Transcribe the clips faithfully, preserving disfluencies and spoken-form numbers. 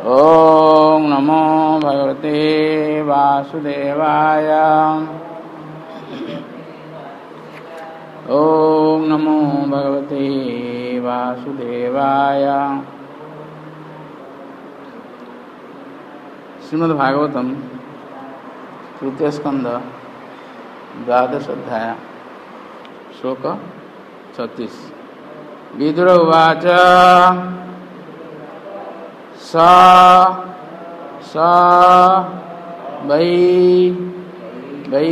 ओम नमो भगवते वासुदेवाय। ओम नमो भगवते वासुदेवाय। श्रीमद्भागवतम तृतीय स्कंद द्वादश अध्याय श्लोक छत्तीस। विदुर उवाच स स वै वै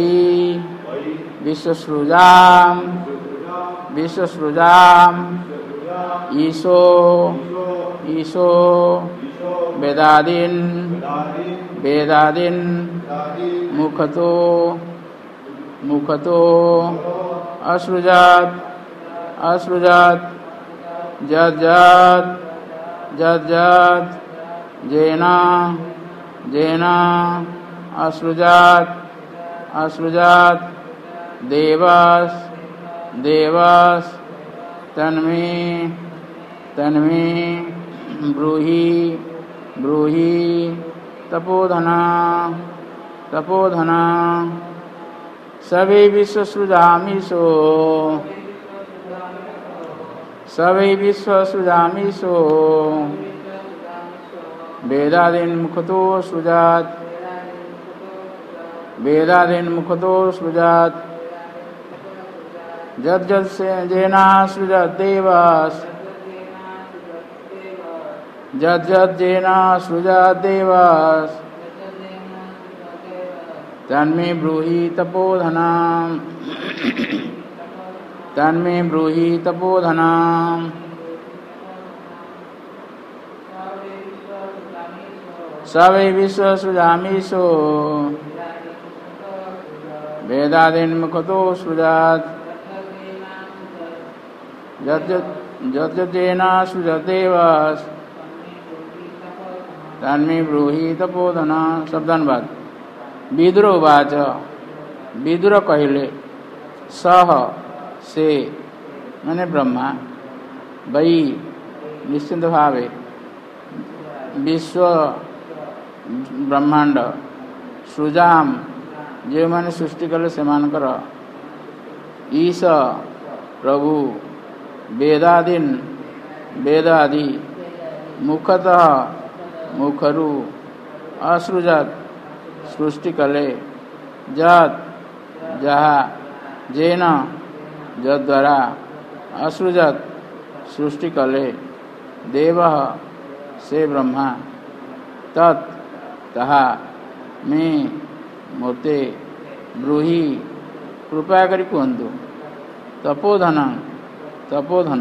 विश्वसृजां विश्वसृजां ईशो ईशो वेदादीन् वेदादीन् मुखतो मुखतो असृजात् असृजात् जज्जत् जज्जत् जेन जेन असृजात् असृजात् देवस् देवस् तन्मे तन्मे ब्रूहि ब्रूहि तपोधना तपोधना सवै विश्वसृजामीशो सवै विश्वसृजामीशो वेदादीन् मुखतो सृजात् वेदादीन् मुखतो सृजात् जज्जत् जेना सृजत् देवस् जज्जत् जेना सृजत् देवस् तन्मे ब्रूहि तपोधना तन्मे ब्रूहि तपोधना सवै विश्वसृजामीशो वेदादीन् मुखतो सृजात् जज्जेन सृजत् देवस् तन्मे ब्रूहि तपोधना। शब्दानुवाद। विदुर उवाच विदुर कहिले सह से माने ब्रह्मा वै निश्चित भावे विश्व ब्रह्मांड सृजाम जो मैंने सृष्टि कले से मानकर ईश प्रभु वेदादीन वेद आदि मुखतः मुखरु असृजत सृष्टि कले जत जहा जेन जद्वारा असृजत सृष्टि कले देव से ब्रह्मा तत् तहा मे मोते ब्रूहि कृपा करी कहतु तपोधन तपोधन।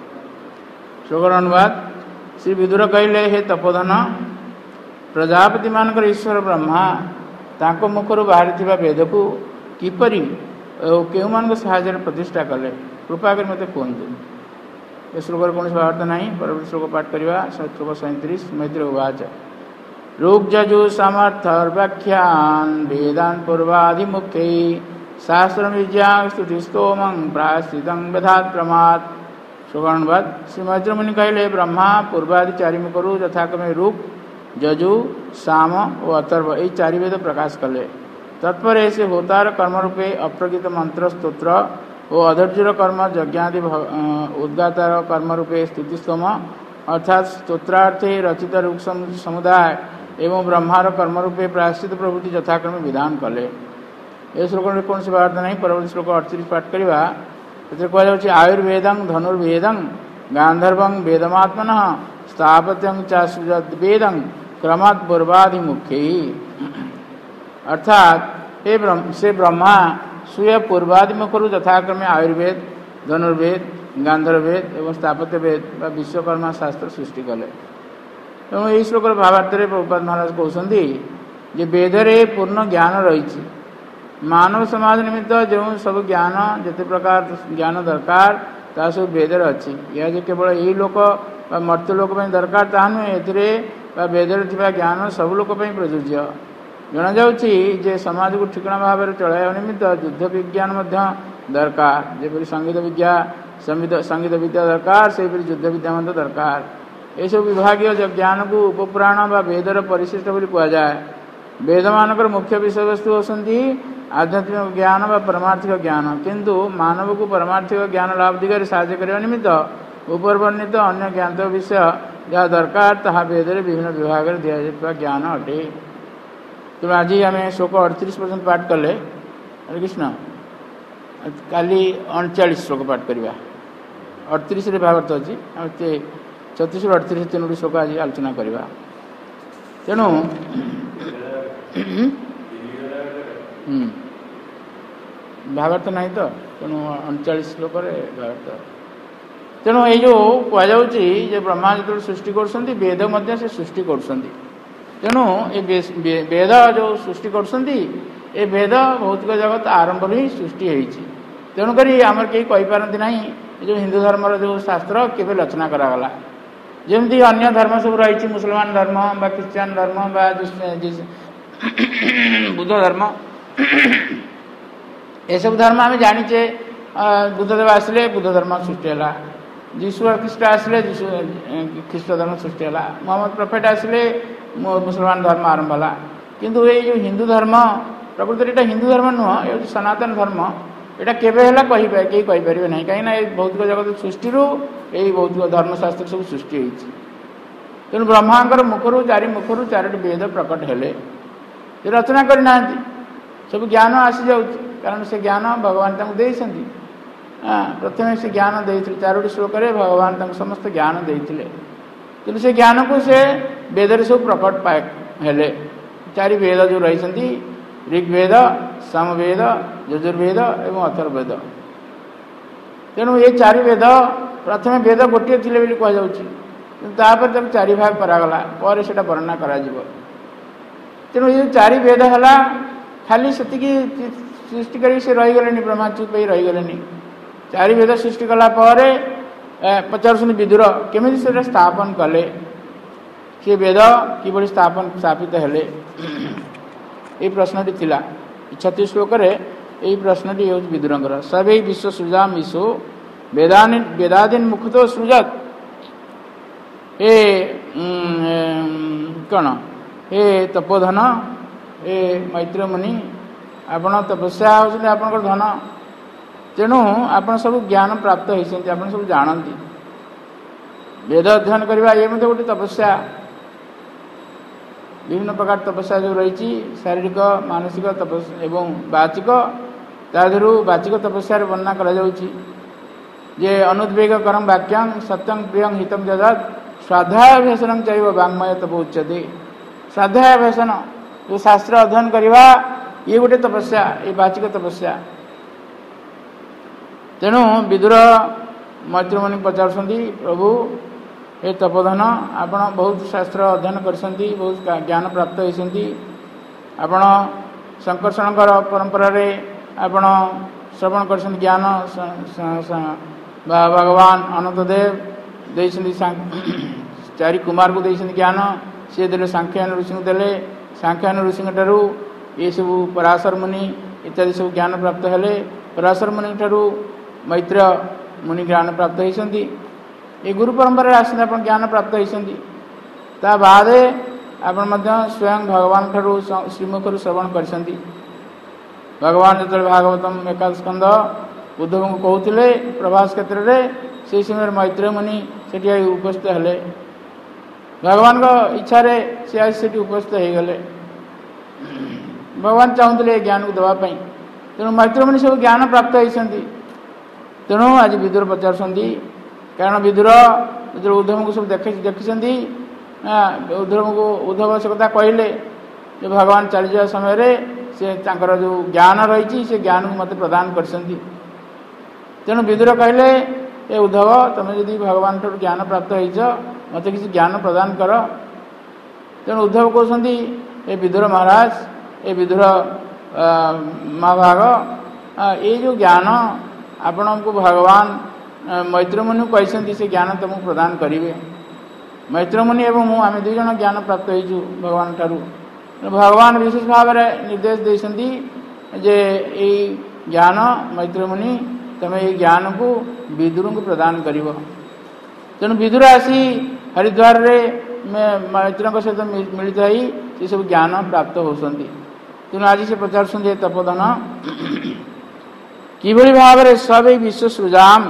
श्लोकर अनुवाद। श्री विदुर कहले हे तपोधन प्रजापति मानकर ईश्वर ब्रह्मा तांको मुखर बाहरी वेद को किपरि केउ मान साहाय्य प्रतिष्ठा कले कृपा कर मत कहतु। ए श्लोक कौन अर्थ नहीं। परवर्ती श्लोक पाठ करवा। श्लोक सैंतीस। मैत्री उवाच ऋग्यजु समर्थर्व्याख्यान वेदान पूर्वाधिमुख्यै शास्त्र विज्ञा स्तुतिस्तोमं प्रायश्चितं विधात प्रमाद। श्लोकानुवाद। श्री मैत्र मुनि कहले ब्रह्मा पूर्वादि चारि मुखरु यथाक्रमे ऋग जजु साम और अथर्व ये चारि वेद प्रकाश कले। तत्पर ऐसे होतार कर्म रूपे अप्रकृत मंत्र स्तोत्र और अधर्जुर कर्म यज्ञादि उद्गातार कर्म रूपे स्तुतिस्तोम अर्थात स्तोत्रार्थे रचित ऋग समुदाय एवं ब्रह्मार कर्म रूपे प्रायश्चित प्रभृति यथाक्रमे विधान कले। ये श्लोक में कौन सी बात नहीं। परवर्ती श्लोक अड़तीस पाठ करवा। कह आयुर्वेदं धनुर्वेदं गांधर्वं वेदमात्मन स्थापत्यं च सृजत वेदं क्रमात् पूर्वाधिमुख्यै। अर्थात हे ब्रह्म से ब्रह्मा स्वयं पूर्वाधिमुखरु यथाक्रमे आयुर्वेद धनुर्वेद गांधर्वेद एवं स्थापत्य वेद व विश्वकर्मा शास्त्र सृष्टि कले। तेणु यही श्लोक भावार्थ प्रभुपाद महाराज कहते जे वेदरे पूर्ण ज्ञान रही मानव समाज निमित्त जो सब ज्ञान जिते प्रकार ज्ञान दरकार ता सब वेदर अच्छी। यह जो केवल यही लोक मर्त्य लोक दरकार ता नुहे ए वेदर थिबा ज्ञान सब लोक प्रযোज्य। जना जाउछि जे समाज को ठिकणा भाव में चलाइबा निमित्त युद्ध विज्ञान मध्य दरकार। जेपरि संगीत विद्या संगीत संगीत विद्या दरकार से युद्ध विद्या मध्य दरकार। ये सब विभागीय ज्ञान को उपपुराण व वेदर परिशिष्ट बोली कहुए। वेद मानकर मुख्य विषय वस्तु होती आध्यात्मिक ज्ञान व परमार्थिक ज्ञान, किंतु मानव को परमार्थिक ज्ञान लाभ दिगरे साहाय्य करने निमित्त ऊपर वर्णित अन्य ज्ञान विषय जहाँ दरकार ताहा वेदरे विभिन्न विभाग दिया ज्ञान अटे। तेणु आज आम श्लोक अड़तीस पर्यटन पाठ कले। हरे कृष्ण। काली अणचाश श्लोक पाठ करवा। अड़तीस भागवत अच्छी आम छत्तीस अड़तीस तीनो श्लोक आज आलोचना करवा। तेणु भागवत नहीं तो तेणु अणचाश श्लोक भागवत। तेणु ये जो कहुच्छे ब्रह्मा जो सृष्टि कर वेद मध्य से सृष्टि कर तेणु ये वेद जो सृष्टि कर वेद भौतिक जगत आरंभ ही सृष्टि होती। तेणुक आमर कहीं कहीपारती ना जो हिंदू धर्म जो शास्त्र केवे रचना करागला। जमती अन्य धर्म सब रही मुसलमान धर्म बा क्रिश्चियन धर्म बा बुद्ध धर्म ये सब धर्म आम जानीचे बुद्धदेव आसिले बुद्ध धर्म सृष्टि है। जीशु ख्रीष्ट आसिले जीशु ख्रीष्ट धर्म सृष्टि है। मोहम्मद प्रफेट आसिले मुसलमान धर्म आरंभ है। किंतु ये जो हिंदू धर्म प्रकृति यहाँ हिंदू धर्म नुह ये सनातन धर्म यहाँ केवे कही कहीं कहीपर ना कहीं भौतिक जगत सृष्टि यही भौतिक धर्मशास्त्र सब सृष्टि होती। तेणु ब्रह्मांकर मुखर चारि मुखर चारोटी वेद प्रकट हेले रचना करना सब ज्ञान आसी जाऊँ कारण से ज्ञान भगवान देते। हाँ प्रथम से ज्ञान देते चारोटी श्लोक भगवान समस्त ज्ञान देते तेणु से ज्ञान को से वेद सब प्रकट पाए हेले। चारि वेद जो रही ऋग्वेद सामवेद यजुर्वेद एवं अथर्ववेद। तेणु ये चारि वेद प्रथम वेद गोटे थे कहुपर तक चारि भाग करागला पर से वर्णना करा। तेणु ये चारि वेद है खाली से सृष्टि कर रहीगले ब्रह्मा चुप ही रहीगले। चारि वेद सृष्टि कलापर पचारुन विदुर केमी से स्थापन कले सी वेद कि स्थापन स्थापित हेले ये प्रश्नटी थिला। छत्तीस श्लोक यही प्रश्नटी हूँ विदुरंकर सबै विश्व सृजाम ईशो वेदानि वेदादीन मुखतो सृजत। ए कौन ए तपोधन ए मैत्र मुनि आपण तपस्या होती आपंकर धन। तेणु आप सब ज्ञान प्राप्त होती आप सब जानती वेद अध्ययन करवा ये मतलब गोटे तपस्या। विभिन्न प्रकार तपस्या जो रही शारीरिक मानसिक तपस्या एवं वाचिक ताधु वाचिक तपस्या वर्णना करा जे अनुद्वेग करम वाक्यं सत्यं प्रियं हितं जदत् स्वाध्यायाभ्यसनं चैव वाङ्मय तप उच्यते। स्वाध्यायाभ्यसन जो शास्त्र अध्ययन करवा ये गोटे तपस्या ये वाचिक तपस्या। तेणु विदुर मैत्रमुनि पचारुछंती प्रभु ये तपोधन आपण बहुत शास्त्र अध्ययन करछंती बहुत ज्ञान प्राप्त होइछंती आपण संकर्षणकर परंपरा रे आपण श्रवण करछंती ज्ञान भगवान अनंतदेव देइछंती चारि कुमार को देइछंती ज्ञान से देले सांख्यायन ऋषि को देले सांख्यायन ऋषि ठारू ये सब पराशर मुनि इत्यादि सब ज्ञान प्राप्त हेले। पराशर मुनि ठारू मैत्र मुनि ज्ञान प्राप्त होइछंती ये गुरु परंपरा आसते आप ज्ञान प्राप्त होती। ता बाद आप स्वयं भगवान ठारू श्रीमुखर श्रवण कर भगवान जो भागवतम एकादश स्कंद उद्धव को कहते प्रभास क्षेत्र में से समय मैत्र मुनि से उपस्थित हेले भगवान को इच्छा से आज से उपस्थित हो गले। भगवान चाहते ज्ञान को देवाई तेणु मैत्र मुनि सब ज्ञान प्राप्त होती। तेणु आज विदुर पचारुछंती कारण विदुर जो उद्धव को सब देख देखी उद्धव को उद्धव से कथा कहले जो भगवान चली जा समय से तांकर जो ज्ञान रही से ज्ञान को मत प्रदान करछंती। तेणु विदुर कहले ए उद्धव तुम यदि भगवान ठार ज्ञान प्राप्त होइछ मत किसी ज्ञान प्रदान कर। तेणु उद्धव कहते ए विदुर महाराज ए विदुर महाभाग ये जो ज्ञान आपण को भगवान मैत्रमुनि कहते से ज्ञान तुमको प्रदान करेंगे। मैत्रमुनि एवं मु आम दुई जन ज्ञान प्राप्त हो भगवान ठारू भगवान विशेष भाव में निर्देश देते जे ये ज्ञान मैत्रमुनि तुम ये ज्ञान को विदुर को प्रदान कर। तेणु विदुर आसी हरिद्वार रे मैत्रों सहित मिलित हो सब ज्ञान प्राप्त होती। तेणु आज से पचार तपोधन किभली भाव सब विश्व सृजाम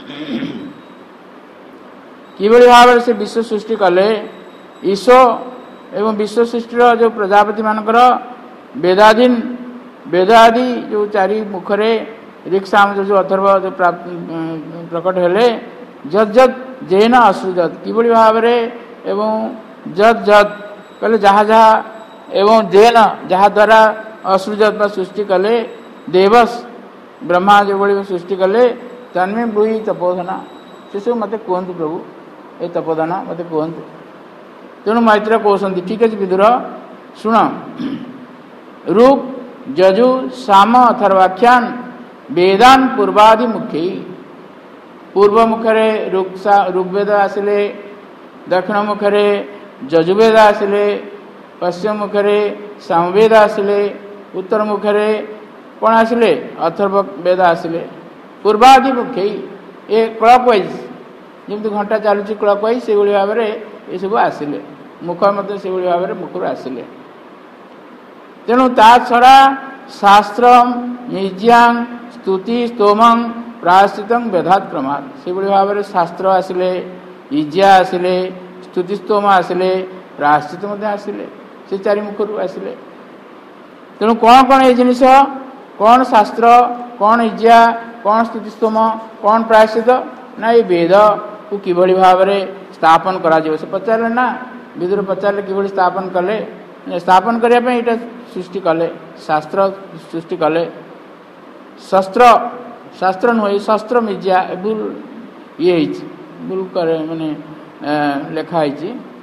किभली भाव से विश्व सृष्टि कले ईश्वर एवं विश्व सृष्टि जो प्रजापति मानकर वेदाधीन वेदादि जो चारि मुखरे ऋक्साम जो अथर्व जो प्रकट हेले जत जत जेन असृजत किभली भाव एवं जत जत कहले जहाँ जहाँ एवं जेन जहाँ द्वारा असृजत बा सृष्टि कले देवस ब्रह्मा जो बड़ी सृष्टि कले तन्मे ब्रूहि तपोधना से सब मत कहतु प्रभु ये तपोधना मत कहतु। तेणु मैत्र कहते ठीक अच्छे विदुर शुण ऋग यजु साम अथर्वाख्यान वेदान पूर्वादि मुख्य पूर्व मुखरे ऋग्वेद आसिले दक्षिण मुखरे यजुर्वेद आसिले पश्चिम मुखरे सामवेद आसिले उत्तर मुखरे कौन आसिले अथर्व वेद आसिले पूर्वादि मुख्य ये क्लॉक वाइज जमी घंटा चलुची क्लॉक वाइज से भाव में ये सब आसिले मुख मत से भाव में मुखर आसिले। तेणु ता छड़ा शास्त्र मिज्यांग स्तुति स्तोमं प्रायश्चित वेदात क्रमात् से भाव में शास्त्र आसिले इज्या आसिले स्तुति स्तोम आसिले प्रायश्चित आसिले से चारि मुखर आसिले। तेणु कौन कौन ये जिनिस कौन शास्त्र कौन इज्या कौन स्तुति स्तोम कौन प्रायश्चित ना ये वेद को किभली भाव में स्थापन करा से पचारे ना विदुर पचारे किभली स्थापन कले स्थापन करने यहाँ सृष्टि कले शास्त्र सृष्टि कले शस्त्र शास्त्र नुह शस्त्र मिज्या भूल ये भूल करे माने लिखाई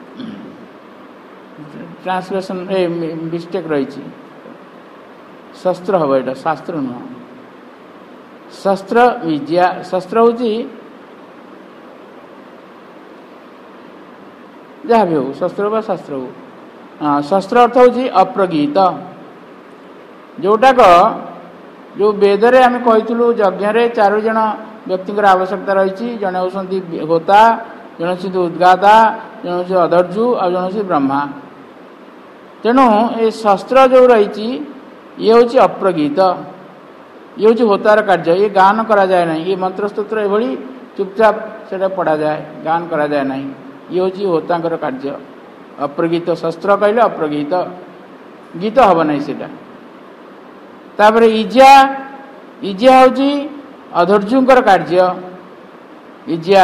ट्रांसलेशन ए मिस्टेक रही शस्त्र हम यहाँ शास्त्र नुह शस्त्र विद्या शस्त्र हूँ जहाँ भी हो शस्त्र व शास्त्र हो हाँ शस्त्र अर्थ हूँ अप्रगीत जोटाक जो वेदरे आम कहीलु यज्ञ चार जन व्यक्ति आवश्यकता रही जड़े होती होता जड़े होती उद्गाता जड़े होती अधर्जु और जड़े होती ब्रह्मा। तेणु ये शस्त्र जो रही ये हूँ अप्रगीत ये हूँ होतार कार्य ये गान करा जाए ना ये मंत्र स्तोत्र ये चुपचाप से पढ़ा जाए गान करा जाए ना ये हूँ होता कार्य अप्रगीत शस्त्र कहले अप्रगीत गीत हम नहीं से तापर इज्या इज्या हूँ अधर्जुंकर कार्य इज्या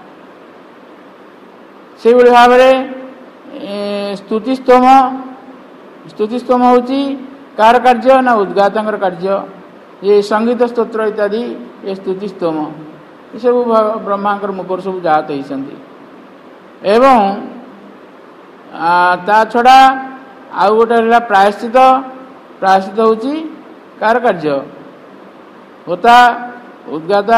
से भाव में स्तुतिस्तोम स्तुतिस्तोम हूँ कार कार्य ना उद्गातर कार्य ये संगीत स्तोत्र इत्यादि ये स्तुतिस्तोम ये सब ब्रह्मांकर मुखर सब जात होती एवं ता छड़ा आउ गोटे है प्रायश्चित प्रायश्चित हूँ कार कार्य होता उद्गाता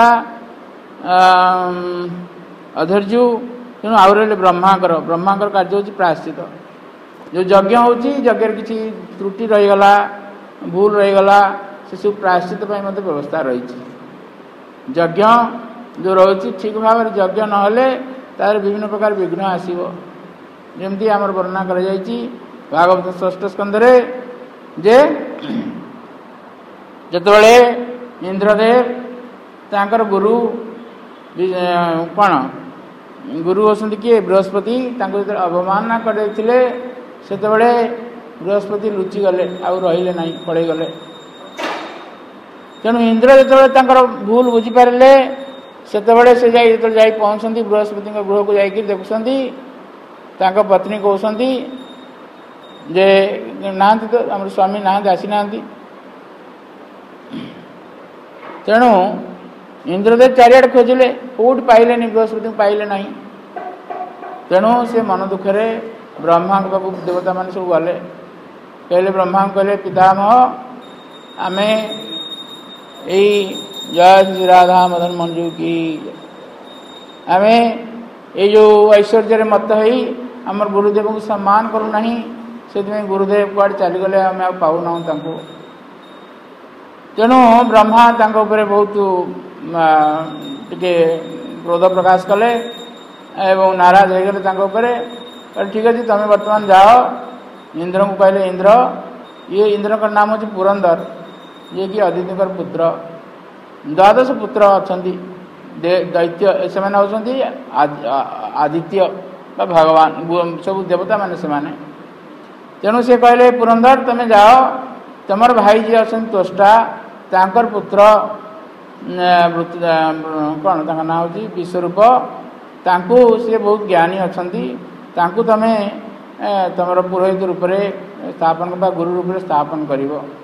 अधर्जु तेणु आउ रही ब्रह्मांकर ब्रह्मांकर कार्य हूँ प्रायश्चित जो यज्ञ हूँ यज्ञ किसी त्रुटि रहीगला भूल रहीगला से सब प्रायश्चित मत व्यवस्था रही यज्ञ जो रही ठीक भाव में यज्ञ नहले तार विभिन्न प्रकार विघ्न आसो जमती आमर वर्णना कर भागवत षष्ठ स्कंदरे जे जतबले इंद्रदेव तांकर गुरु कौन गुरु होती किए बृहस्पति जो अवमानना करते से बृहस्पति लुचि गले आउ रहिले ना पड़े गले। तेणु इंद्र जो भूल बुझीपारे से से जा पहुँचती बृहस्पति गृह को जाकि देखुं पत्नी कहते जे ना तो आम स्वामी ना आसी ना तेणु इंद्रदेव चारिआडे खोजिले कौट पाइले बृहस्पति पाइले ना तेणु से मन दुखरे ब्रह्मा पाक देवता मान सब गले कहले ब्रह्मा कहले पितामह आमे यही जय श्री राधा मदन मंजू की आम ये जो ऐश्वर्य मत ही आमर गुरुदेव को सम्मान करूना से गुरुदेव कुआड़े चलीगले आम आ पाऊना तेणु ब्रह्मा तांको उपरे बहुत टिके क्रोध प्रकाश कले एवं नाराज हो गले कहले ठीक अच्छे तुम बर्तमान जाओ इंद्र को कहले इंद्र ये इंद्र का नाम हूँ पुरंदर ये कि अदिति पुत्र द्वादश पुत्र अच्छा दैत्य से आदित्य भगवान सब देवता मान से तेणु से कहले पुरंदर तुम जाओ तुमर भाई जी अच्छा त्वष्टा तांकर पुत्र कौन ता ना हूँ विश्वरूप तांकु सी बहुत ज्ञानी अच्छा तुम तुम पुरोहित रूप से स्थापन गुरु रूप से स्थापन कर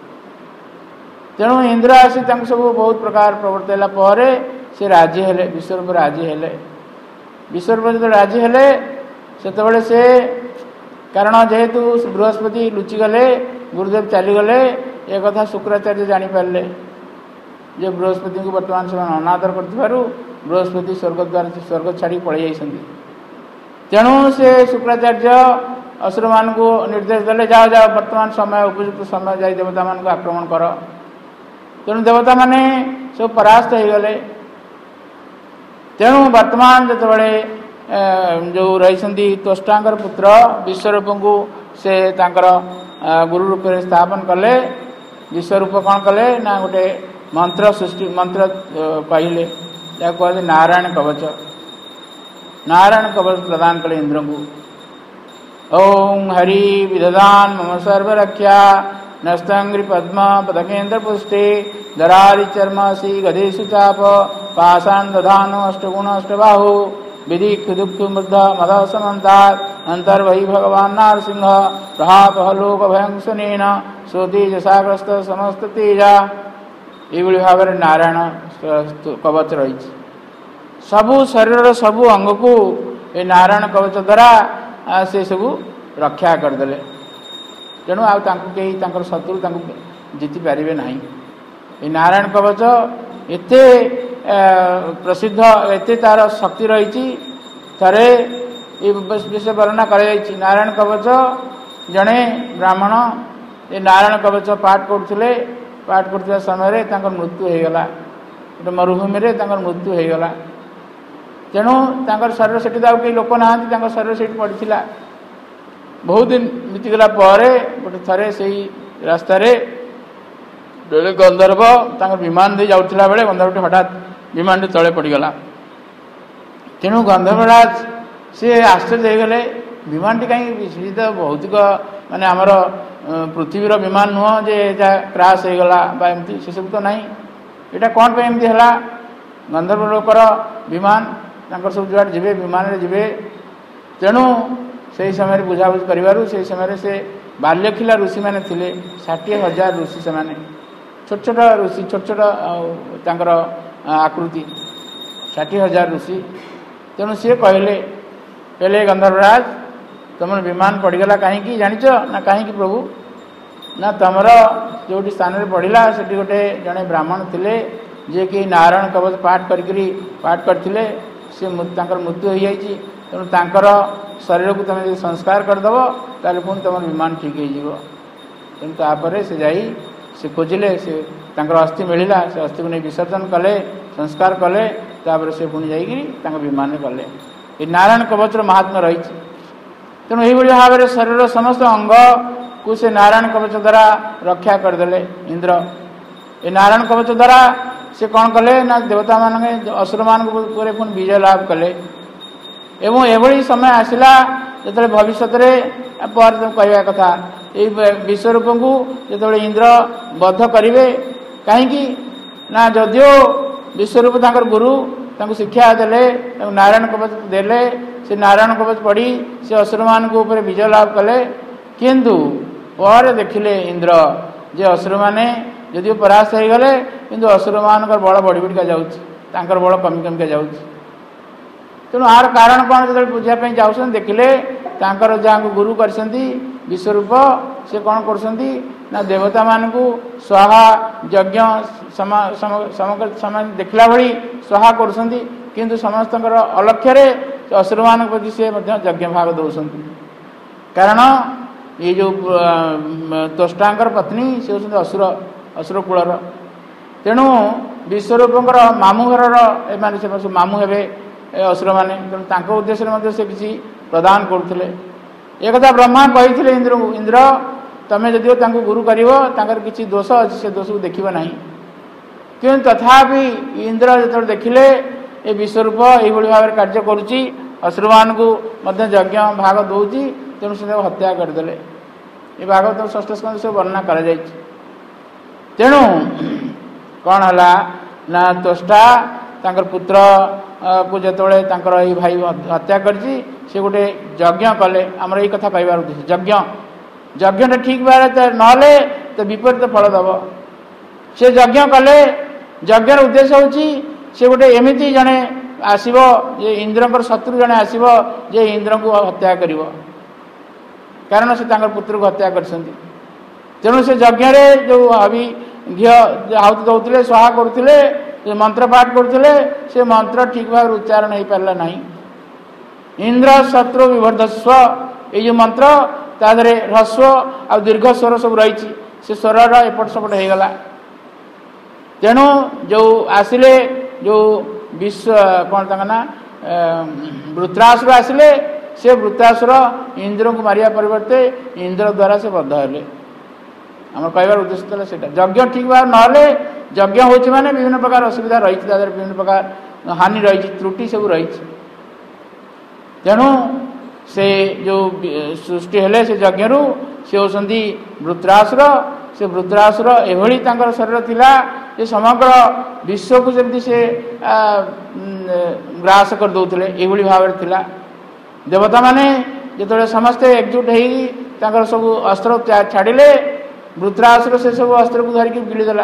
तेणु इंद्र आसी सब बहुत प्रकार प्रवर्तला पर से राजी हेले विश्वरूप राजी हेले विश्वरूप जो राजी हेले से से कारण जेहेतु बृहस्पति लुचिगले गुरुदेव चलीगले एक कथा शुक्राचार्य जापारे जे बृहस्पति को बर्तमान से अनादर कर बृहस्पति स्वर्ग द्वार स्वर्ग छाड़ी पलि जाइछन्ति तेणु से शुक्राचार्य असुर मान को निर्देश देले जाओ जाओ बर्तमान समय उपयुक्त समय जाई देवता मान को आक्रमण कर तेणु देवता माने सब परास्त हो गले तेणु वर्तमान जितेबाला जो रही त्वष्टांकर पुत्र विश्वरूप को से तांकर गुरु रूप में स्थापन कले विश्वरूप कौन कले ना गोटे मंत्र सृष्टि मंत्र कहले या कहते नारायण कवच नारायण कवच प्रदान कले इंद्र को ओं हरि विदधान मम सर्वरक्षा नस्तंग्रि पद्म पदकेन्द्र पुष्टे दरारि चर्मसी गधेशु चाप पाषाण दधानो अष्टगुण अष्टबाहु विधि दुख मृद मद समन्तात् अंतर्वही भगवान नारसिंह प्रहापहलोक भयंसनेन स्वतेजसाग्रस्त समस्त तेजा ये भाव में नारायण कवच रही सबु शरीर सबु अंग को ये नारायण कवच द्वारा से सब रक्षा करदे तेणु आउ कहीं शत्रु जीति पारे ना ये नारायण कवच एते प्रसिद्ध एते तार शक्ति रही थे ये विषय वर्णना कर नारायण कवच जड़े ब्राह्मण ये नारायण कवच पाठ करते पाठ करते समय मृत्यु हो गला गोटे मरुभूमि में मृत्यु हो गला तेणु शरीर से कई लोक ना शरीर से पड़ा बहुत दिन बीतीगला गोटे थे से रास्त बेले गंधर्व विमान दे जाऊला बेले गंधर्व हठात विमान तले पड़गला तेणु गंधर्वराज सी आश्चर्य हो गले विमान टी कहीं तो भौतिक माने आमर पृथ्वीर विमान नुह जे क्राश हो गला एमती से सब तो ना यहाँ कौन पे एमती है गंधर्व लोकर विमान सब जुआड़ जी विमान रे जी तेणु से समय बुझाबुझ कर समय से बाल्यखिला ऋषि मैंने थे षाठी हजार ऋषि से छोट छोट ऋषि छोट छोट आकृति षाठी हजार ऋषि तेणु सी कहले कहले गंधर्वराज तुम विमान पड़गला कहीं जानिच ना कहीं प्रभु ना तुमर जो स्थान में पड़ा से गोटे जड़े ब्राह्मण थे जे कि नारायण कवच पाठ करी पाठ करते से मृत्यु हो जाए तेणु तांकर शरीर को तुम संस्कार करदेव ताले पुणी तुम विमान ठीक हो तेणु तापर से जाई से खोजिले से तांकर अस्थि मिलला से अस्थि को नहीं विसर्जन कले संस्कार कले तापर से पुणी जाइए विमान गले ये नारायण कवचर महात्मा रही तेणु यही भाव में शरीर समस्त अंग को से नारायण कवच द्वारा रक्षा करदे इंद्र ये नारायण कवच द्वारा से कौन कले ना देवता मान असुर मान पुणी विजय लाभ कले एवं एभली समय आसला जो भविष्य पर कहवा कथा ये विश्वरूप को जो इंद्र बद्ध करेंगे कहीं ना जदियो विश्वरूप तांकर गुरु तांको शिक्षा देले नारायण कवच देले से नारायण कवच पढ़ी से असुर मान ऊपर विजय लाभ कले किंतु पर देखिले इंद्र जे असुर माने जदियो परास्त हो गले किंतु असुर मान बल बढ़ी बढ़िका जाऊँच बल कमी कमिका जाऊँच तेणु आर कारण कौन जो बुझापी जाऊँ देखिले जहाँ गुरु कर विश्वरूप से कौन कर देवता मान को स्वाहा यज्ञ सम देखला भली स्वाहा कर किंतु समस्त अलक्ष्य असुर मान प्रति से यज्ञ भाग दौरान कारण ये जो त्वष्टांकर पत्नी से होती असुर असुर कूलर तेणु विश्वरूप मामू घर मामू हे असुर मैंने तेणु उद्देश्य से किसी प्रदान करते एक कथा ब्रह्मा कही इंद्र को इंद्र तमें जदिव गुरु कर किसी दोष अच्छी से दोष को देखिब ना कि तथापि इंद्र जो देखिले ये विश्वरूप यही भाव में कार्य करुच्ची असुर मान को यज्ञ भाग दौची तेणु से हत्या करदे ये भागवत षष्ठ स्कंध से वर्णना कर तेणु कौन है ना त्वष्टा तांकर पुत्र को जिते ये भाई हत्या करछि से गोटे यज्ञ कले आमर ये कथा कहबार उद्देश्य यज्ञ यज्ञ ठीक भाव नले तो विपरीत फल दब से यज्ञ कले यज्ञ उद्देश्य होची से गोटे एमती जड़े आसब जे इंद्र शत्रु जड़े आसब जे इंद्र को हत्या कर कारण से पुत्र को हत्या कर तेणु से यज्ञ जो अभी घी आहुति दौले स्वाहा करुले मंत्र पाठ करुले से मंत्र ठीक भाव उच्चारण हो पारा ना इंद्र शत्रु विवर्धस्व ये जो मंत्र तादरे ह्रस्व आ दीर्घ स्वर सब रही से स्वर एपट सेपट हो गला तेणु जो आसिले जो विश्व कौन ना वृत्रासुर आसिले से वृत्रासुर इंद्र को मारिया परिवर्ते इंद्र द्वारा से बद्ध हेले आम कहबार उद्देश्य से यज्ञ ठीक भाव ना यज्ञ हो माने विभिन्न प्रकार असुविधा रही विभिन्न प्रकार हानि रही त्रुटि सब रही तेणु से जो सृष्टि हेले से यज्ञ रू से होती वृत्रासुर से वृत्रासुर एभली तांकर शरीर थिला जे समग्र विश्व को जमी से ग्रास कर दौले ये भाव में थिला देवता माने जो समस्ते एकजुट हो सब अस्त्र छाड़िले वृत्रासुर से सब अस्त्र को धरिकी गिड़ीदेला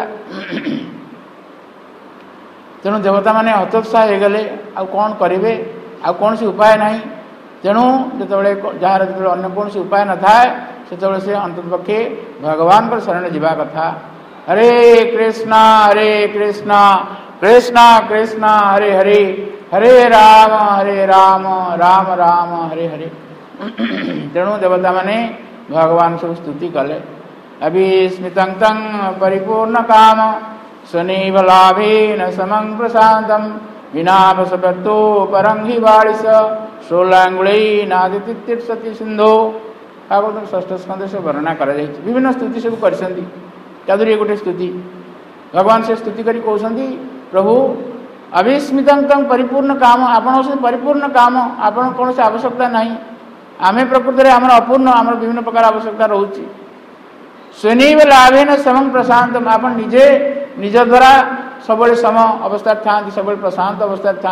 तेणु देवता माने हतोत्साह हो गले आ कौन करेंगे आ कौन सी उपाय नहीं तेणु जो जार जो अन्य कौन सी उपाय न थाए से से अंतपक्षे भगवान को शरण जीवा कथा हरे कृष्णा हरे कृष्णा कृष्णा कृष्णा हरे हरे हरे राम हरे राम राम राम हरे हरे तेणु देवता माने भगवान सब स्तुति कले अभिस्मितं तं परिपूर्ण काम स्वनीव लाभेन समं प्रशांतम विनापसपत्तो परंघि बाड़िस षोलांगुलै नादितिर सती सिंधो भागवत षष्ठ स्कंध से वर्णना कर विभिन्न स्तुति सब कर गोटे स्तुति भगवान से स्तुति करी कहते प्रभु अभिस्मितं तं परिपूर्ण काम आपण से परिपूर्ण काम आपण कौन से आवश्यकता नहीं आमे प्रकृति में आमर अपूर्ण आमर विभिन्न प्रकार आवश्यकता रोचे स्वनीव लाभेन समं प्रशांत आपण निजे निज द्वारा सब सम अवस्था था सब प्रशांत अवस्था था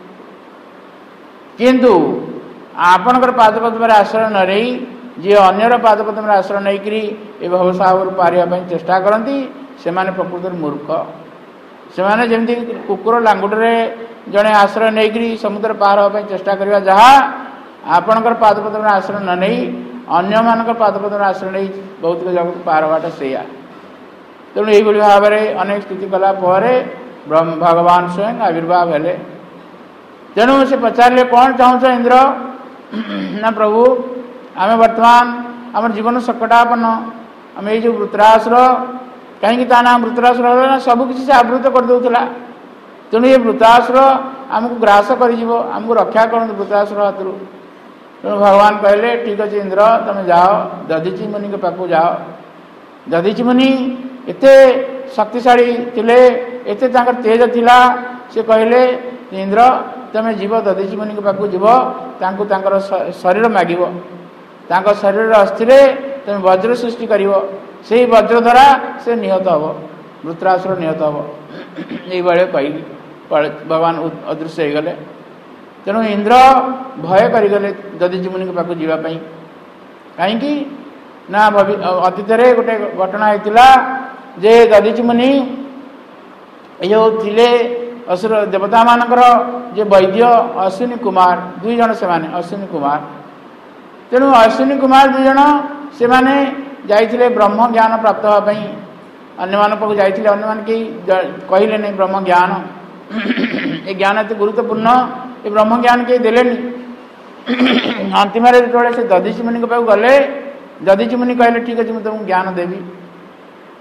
किंतु आपणकर पादपद्म आश्रय न रही जी अन्यर पादपद्म आश्रय नहीं भवसागर पारिबा चेष्टा करती से प्रकृति मूर्ख से जमी कुकुर लांगुटे जड़े आश्रय नहीं समुद्र पार होगा चेष्टा करवा जहाँ आपणकर पादपद्म आश्रय न नहीं अन्य मान पादपद्म आश्रय नहीं बहुत जगत पार होगा से तेणु यही भाव में अनेक स्तुति कला ब्रह्म भगवान स्वयं आविर्भाव हेले तेणु से पचारे कौन चाहूँ इंद्र ना प्रभु आम वर्तमान आम जीवन संकटापन्न आम ये जो वृत्रासुर कहीं नाम वृत्रासुर ना सबकि से आवृत कर दूला तेणु ये वृत्रासुर आमको ग्रास करमको रक्षा कर वृत्रासुर हाथ तेणु भगवान कहले ठीक अच्छे इंद्र तुम जाओ दधीची मुनि के पाक जाओ दधीची मुनि एते शक्तिशाली थिले एते तांकर तेज थिला से कहले इंद्र तुम जीव दधीची मुनि के पाक जीव तांको तांकर शरीर मागिब तांको शरीर अस्थि तुम वज्र सृष्टि कर से वज्र द्वारा से निहत हम वृत्रासुर निहत हम ये कही भगवान अदृश्य हो गले तेणु इंद्र भय करगले दधीची मुनि के पाक जीवाई कहीं ना अतीत गोटे घटना होता जे दधीची मुनि जो थिले असुर देवता मानकर जे वैद्य अश्विनी कुमार दुई जन से माने अश्विनी कुमार तेणु अश्विनी कुमार दुई जन से माने जाइथिले ब्रह्म ज्ञान प्राप्त होगापी अन्य मान पाक जाइथिले अन्य मान कहीं कहले नहीं ब्रह्म ज्ञान ये ज्ञान एत गुरुत्वपूर्ण ये ब्रह्म ज्ञान कहीं देलेनी अंतिम जो से दधीची मुनि के पास गले दधीची मुनि कहले ठीक अच्छे मुझे तुमको ज्ञान देवी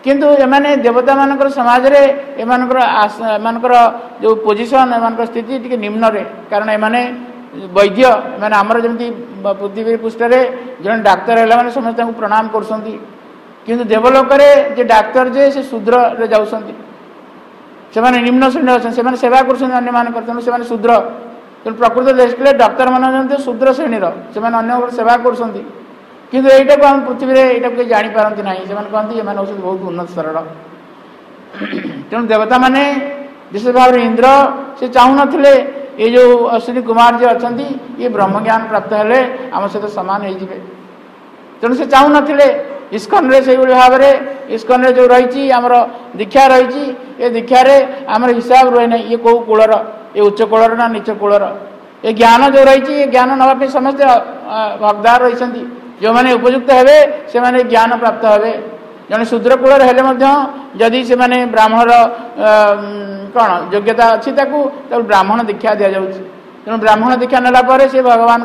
किंतु एमाने देवता मानकर समाज रे एमानकर एमानकर जो पोजीशन एमानकर स्थिति टिके निम्न रे कारण एमाने वैद्य एमाने हमर जेमती पृथ्वी पृष्ठ रे जन डाक्टर हैला माने समस्त को प्रणाम करसंती किंतु देवलोक रे जे डाक्टर जे से शूद्र रे जाउसंती से माने निम्न श्रेणी अछन से माने सेवा करसंती अन्य मान करतन से माने शूद्र तो प्रकृत देखले डाक्तर मान जंते शूद्र श्रेणी रो से माने अन्य सेवा करसंती किंतु एटा को हम पृथ्वी रे एटा को जानि पारंती नाही से माने कहंती एमान औषध बहुत उन्नत स्तर तेणु देवता माने विशेष भाव इंद्र से चाहू नथिले ये जो अश्विनी कुमार जी अछंती ये ब्रह्म ज्ञान प्राप्त हेले आम सहित समान हो जिवे तेणु से चाहू नथिले इस्कन रे से भाव रे इस्कन रे जो रही आमर दीक्षा रही ये दीक्षा रे आमर हिसाब रहे ना ये कौ कूलर ये उच्च कूलर ना नीच कूलर ये ज्ञान जो रही ये ज्ञान नापी समस्त हकदार रही जो मैंने उपयुक्त हेबे से माने ज्ञान प्राप्त हेबे जने शूद्र कूलर हेले मध्य जदि से माने ब्राह्मणर कौन योग्यता अच्छी ताकू ब्राह्मण दीक्षा दि जाउछि तेणु ब्राह्मण दीक्षा नेला परे से भगवान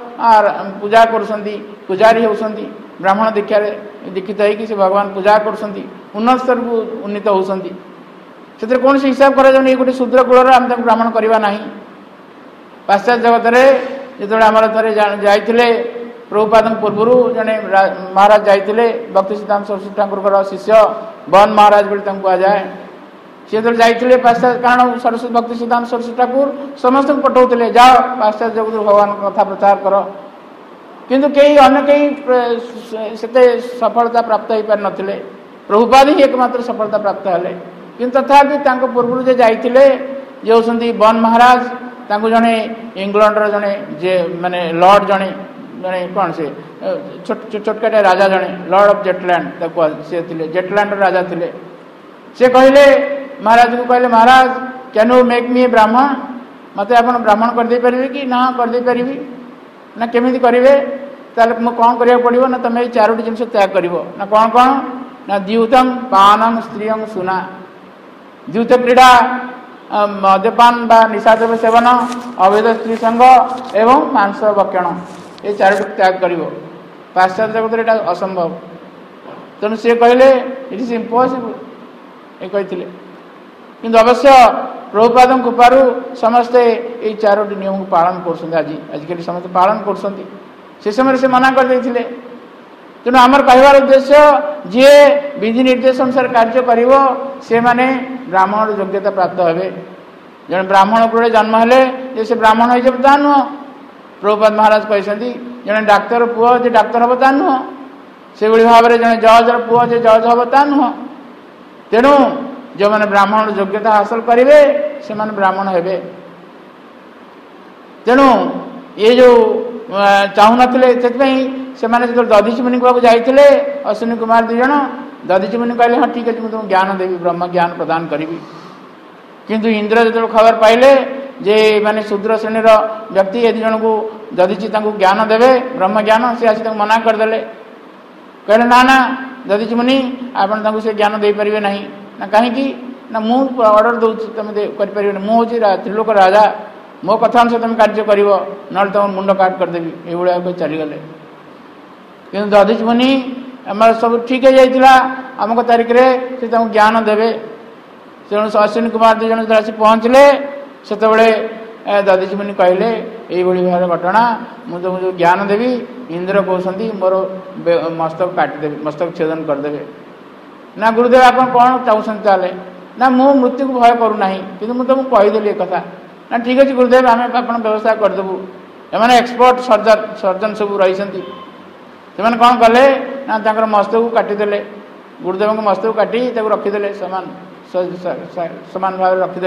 पूजा करसंती पूजारी होसंती ब्राह्मण दीक्षा दीक्षित होगी से भगवान पूजा करसंती उन्नत स्तर को उन्नीत होसंती से कौन से हिसाब करा जाउनी गोटे शूद्र कूलर आम ताकू ब्राह्मण करवा नाही पाश्चात्य जगत रे जेतबे हमर थरे जाइथिले प्रभुपाद पूर्व जड़े महाराज जाते भक्ति सिद्धांत सरस्वती ठाकुर शिष्य बन महाराज बोली कह जाए सी जो जाते पाश्चात्य कारण सरस्वती भक्ति सिद्धांत सरस्वती ठाकुर समस्त को पठाऊले जाओ पाश्चात्य जगत भगवान कथा प्रचार कर किंतु कई अन्य कई से सफलता प्राप्त हो पार नथिले प्रभुपाद ही एकमात्र सफलता प्राप्त हेले किंतु तथापि पूर्व जे जाते जे होती बन महाराज जड़े इंग्लैंड जड़े जे माने लॉर्ड जड़े जड़े कौन से छोटकाटे राजा जड़े लॉर्ड ऑफ जेटलैंड सी थे जेटलैंड राजा थे से कहले महाराज को कहले महाराज can you make me a Brahmin मत आप ब्राह्मण करदे पारे कि ना करदे पारि ना केमी करेंगे ताल कौन करा पड़ो ना तुम ये चारोटी जिन त्याग कर ना कौन कौन ना द्यूतम पानम स्त्रियं सुना द्यूत क्रीड़ा मद्यपान बा निशाद्रव्य सेवन अवैध स्त्री संग एवं मांस भक्षण ये चारोटी त्याग कर पाश्चात्य जगत ये असंभव तेणु सी कहले इट इज इम्पॉसिबल ये कहते किंतु अवश्य प्रभुपाद कृपारू समस्ते ये चारोटी नियम को पालन कर आजिकल समस्त पालन कर समय से मना कर देथिले तेणु आमर कहवार उद्देश्य जी विधि निर्देश अनुसार कार्य करिवो से माने ब्राह्मण योग्यता प्राप्त हेबे जन ब्राह्मण कूल जन्म हेले से ब्राह्मण हो जाए ता नुह प्रभुपाद महाराज कहते जन डाक्तर पुओ जे डाक्तर हम ता नुह से भाव में जन जजर पुओ जे जज हम ता नुह तेणु जो मैंने ब्राह्मण योग्यता हासिल करेंगे से माने ब्राह्मण हेबे तेणु ये जो चाहू नथिले से माने जो दधीची मुनि को जाइए अश्विनी कुमार दुई जन दधीची मुनि कहले हाँ ठीक अच्छे मुझे तुमको ज्ञान देवी ब्रह्म ज्ञान प्रदान करी किंतु इंद्र जो खबर पाइले जे माने शूद्र श्रेणी व्यक्ति ये जन को दधीची ज्ञान देवे ब्रह्म ज्ञान से आसी मना करदे कहले ना ना दधीची मुनि आप से ज्ञान दे पारे ना ना कहीं ना मु ऑर्डर दौर तुम कर मुझे त्रिलोक राजा मो कथा अनुसार तुम कार्य कर ना तुम मुंड काट करदेवी ये चलीगले कि दधीच मुनि आम सब ठीक हो जाता आमक तारिख रे से ज्ञान देवे तेणु अश्विनी कुमार दुई जन आसी पहुँचले से दधीच मुनि कहले ये भाव घटना मुझे तुमको जो ज्ञान देवी इंद्र कहते मोर मस्तक काटिदेवी मस्तक छेदन करदे ना गुरुदेव आप कौन चाहते ताले ना मु मृत्यु को भय करूना कि तुमको कहीदेली एक कथा ना ठीक अच्छे गुरुदेव आम आप व्यवस्था करदेबू एम एक्सपर्ट सर्जन सर्जन सब रही से कौन कले ना तर मस्तक को काटिदेले गुरुदेव मस्तक काटी रखीदे सामान सामान भाव रखीदे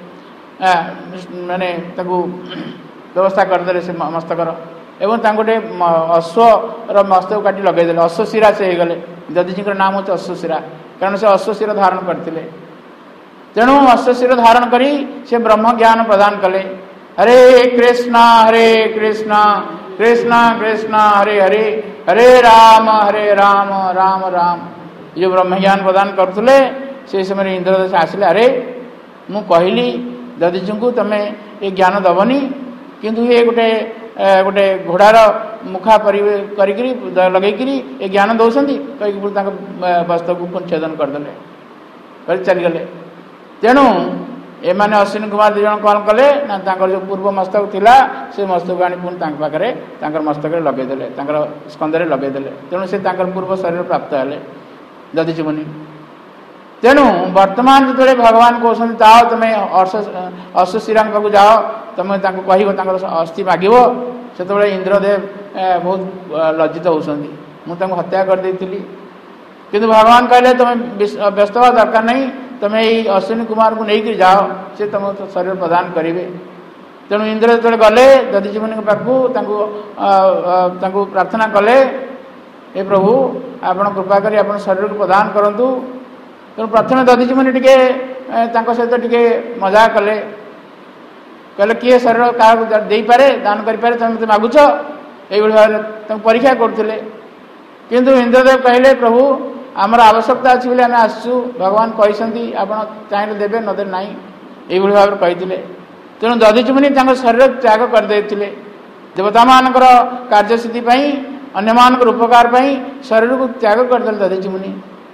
माने व्यवस्था करदे से मस्तकर एवं गोटे अश्वर मस्तक काटी लगेदे अश्वशिरा से हो गले दधीजी नाम हूँ अश्वशिरा कारण से अश्वशिर धारण करते तेणु अश्वशिर धारण करी से ब्रह्म ज्ञान प्रदान कले हरे कृष्ण हरे कृष्ण कृष्ण कृष्ण हरे हरे हरे राम हरे राम राम राम जो ब्रह्म ज्ञान प्रदान करते से समय इंद्रदेश आसिले अरे मु कहली दधीजी को तुम ये ज्ञान दबनी किंतु ये गोटे गोटे घोड़ार मुखा परि करिकरी लगेकरी ए ज्ञान दौरान कहीं वस्त्र को पुनः छेदन करदे कर चलीगले। तेणु एमाने अश्विनी कुमार दिज कौन कले ना जो पूर्व मस्तक थिला से मस्तक आनी पुणी पाखे मस्तक लगेदे स्कंदे लगेदे। तेणु से पूर्व शरीर प्राप्त हेले दधीचि मुनि। तेणु वर्तमान जो भगवान कहते जाओ तुम्हें अश्वश्रीराम पाक जाओ तुम कह अस्थि मागिब से इंद्रदेव बहुत लज्जित होती मुझे हत्या करदे किंतु भगवान कहले तुम्हें व्यस्त हवा दरकार नहीं तुम्हें यही अश्विनी कुमार को लेकर जाओ से तुम शरीर प्रदान करेंगे। तेणु इंद्र जो गले दधीचि मुनि पाखक प्रार्थना कले हे प्रभु आप कृपा करी आप शरीर को प्रदान करूँ। तेणु प्रथम दधीचि मुनि टे सहित टे मजा कले कहले किए शरीर क्या पारे दान करें तुम मत मागुच ये भाव तुम परीक्षा करुले किंतु इंद्रदेव कहले प्रभु आमर आवश्यकता अच्छी बोले आम आसु भगवान कहते आप चाहिए देवे नदे ना ये भाव कही। तेणु दधीचि मुनि शरीर त्याग करदे देवता मान कार्यसिद्धि अन्य मान उपकार शरीर को त्याग करदे दधीचि मुनि।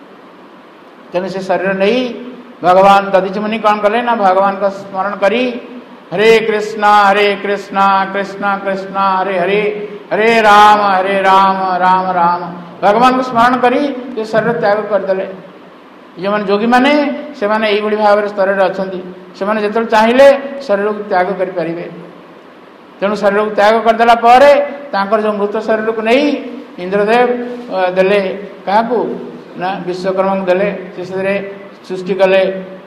तेणु से शरीर नहीं भगवान दधीचि मुनि कौन कले ना भगवान का स्मरण करी हरे कृष्णा हरे कृष्णा कृष्णा कृष्णा हरे हरे हरे राम हरे राम राम राम भगवान को स्मरण करी ये शरीर त्याग करदे। जो मैंने जोगी मैंने से मैंने यही भाव स्तर में अच्छा से जो चाहिए शरीर को त्याग करें। तेणु शरीर को त्याग करदेला जो मृत शरीर को नहीं इंद्रदेव देले क्या ना विश्वकर्मा को देले से सृष्टि कले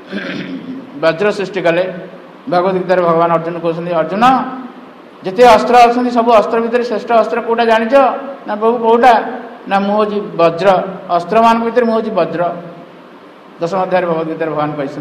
वज्र सृष्टि कले। भगवद गीता भगवान अर्जुन कहते अर्जुन जिते अस्त्र अच्छा सब अस्त्र भितर श्रेष्ठ अस्त्र कौटा जानिच ना प्रभु कौटा ना मुझे वज्र अस्त्र मान भर मुझे वज्र दशम अध्याय भगवद गीता भगवान कहते।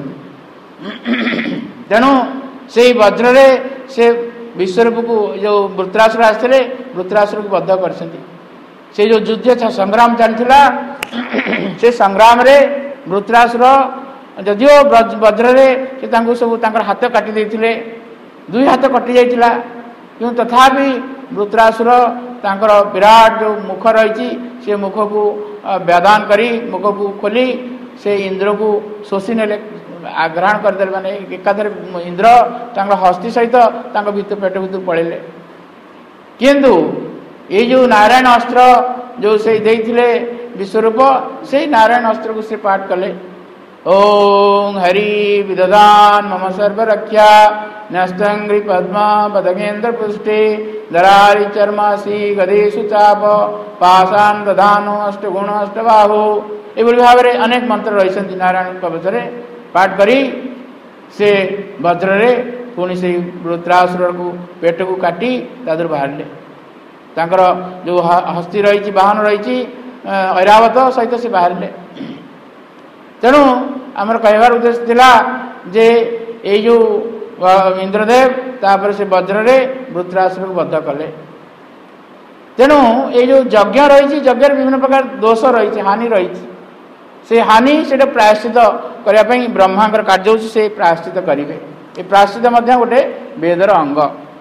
तेणु से वज्र से विश्वरूप को जो वृत्रासुर आसते वृत्रासुर को बद्ध कर जो युद्ध संग्राम चलता से संग्राम रे वृत्रासुर जदिव वज्र से सब हाथ काटी देते दुई हाथ कटि जाता कि तथापि वृत्रासुर तांकर विराट जो मुख रही से मुख को व्यादान करी मुख को खोली से इंद्र को शोषी ने ग्रहण करदे माने एकाधर इंद्र हस्ती सहित भितर पेट भितर पड़े किंतु ये जो नारायण अस्त्र जो से देते विश्वरूप से नारायण अस्त्र को से पाठ कले ओं हरि विदधान मम सर्वरक्षा नस्तंग्रि पद्मा पदगेन्द्र पुष्टे दरारी चर्मासी गदेशु चाप पाषाण दधानो अष्टगुण अष्टबाहु ये भाव में अनेक मंत्र रही नारायण कवच पाठ करी से वज्र रे पुणी से वृत्रासुर को पेट को काटी तादर बाहर तांकर जो हस्ती रही वाहन रही ऐरावत सहित से बाहर। तेणु आमर कहबार उद्देश्य थिला जे ये जो इंद्रदेव तापर से वज्र रे वृत्रासुर को बद्ध कले। तेणु ये जो यज्ञ रही यज्ञ विभिन्न प्रकार दोष रही हानि रही से हानि से प्रायश्चित करने ब्रह्मांकर कार्य हो से प्रायश्चित करेंगे। ये प्रायश्चित गोटे वेदर अंग।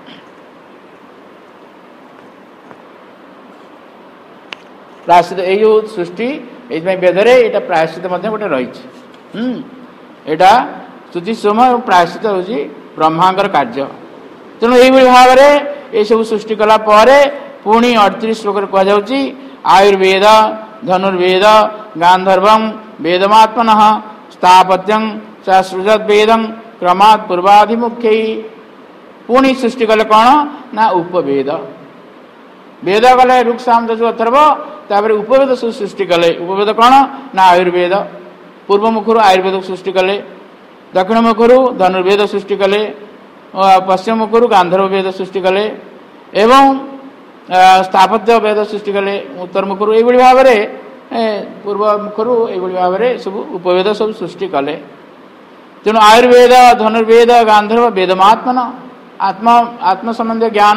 प्रायश्चित ये जो सृष्टि ये वेदरे ये प्रायश्चित गोटे रही यहाँ स्तुति सोम प्रायश्चित हूँ ब्रह्मांकर कार्य। तेणु यही भाव में ये सब सृष्टि कला पुणी अड़तीस श्लोक कहुच्छी आयुर्वेद धनुर्वेद गांधर्वं वेदमात्मन स्थापत्यं च सृजत वेदं क्रमात् पूर्वाधिमुख्य पुणी सृष्टि कले कौन ना उपवेद वेद कले ऋक् साम यजु अथर्व तापर उपवेद सृष्टि कले उपवेद कौन ना आयुर्वेद पूर्व मुखर आयुर्वेद सृष्टि कले दक्षिण मुखर धनुर्वेद सृष्टि कले पश्चिम मुखर गांधर्व वेद सृष्टि कले एवं स्थापत्य वेद सृष्टि कले उत्तर मुखर ये भाव में पूर्व मुखर ये भाव में सब उपवेद सब सृष्टि कले। तेणु आयुर्वेद धनुर्वेद गांधर्व वेदमात्मन आत्मा आत्म संबंधी ज्ञान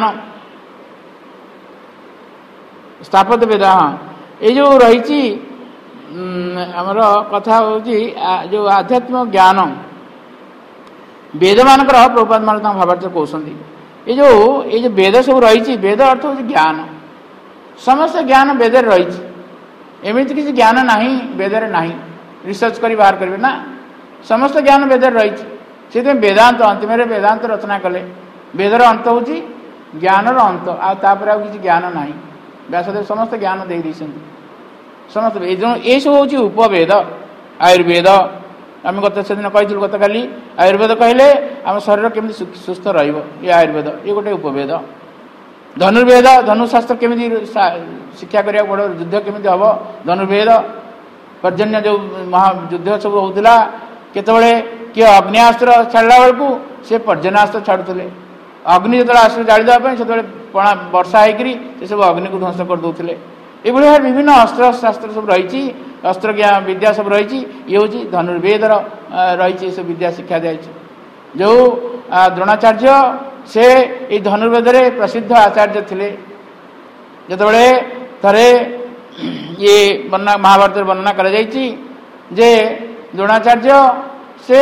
स्थापत्य वेद हाँ ये जो रही आमर कथा हूँ जो आध्यात्मिक ज्ञान वेद मानकर प्रभुपाद मान भावार्थ कहते ये जो ये जो वेद सब रही वेद अर्थ हूँ ज्ञान समस्त ज्ञान वेद रही एमती किसी ज्ञान ना वेदर ना रिसर्च कर बाहर करेंगे ना समस्त ज्ञान वेद रही से वेदांत अंतिम वेदांत रचना कले वेदर अंत हूँ ज्ञानर अंत आपर किसी ज्ञान ना व्यासदेव समस्त ज्ञान दे दी समस्त ये सब हूँ उपवेद आयुर्वेद आम गत से दिन कही गत काली आयुर्वेद कहले आम शरीर केमी सुस्थ ये आयुर्वेद ये गोटे उपवेद धनुर्वेद धनुशास्त्र केमी शिक्षा करा पड़ो युद्ध केमी हम धनुर्वेद पर्जन्य जो महायुद्ध सब होता केतबले किए अग्नियास्त्र छाड़ा बेलू से पर्जन्यास्त्र छाड़ुले अग्नि जो आस्त्र जाड़ीदेवाई से पणा वर्षा होकर सब अग्नि को ध्वंस कर दौले ये विभिन्न अस्त्र शास्त्र सब रही अस्त्र ज्ञान विद्या सब रही ये हूँ धनुर्वेदर रही सब विद्या शिक्षा दी जो द्रोणाचार्य से ये धनुर्वेद प्रसिद्ध आचार्य थे जिते थे ये वर्णना महाभारत वर्णना कर जे द्रोणाचार्य से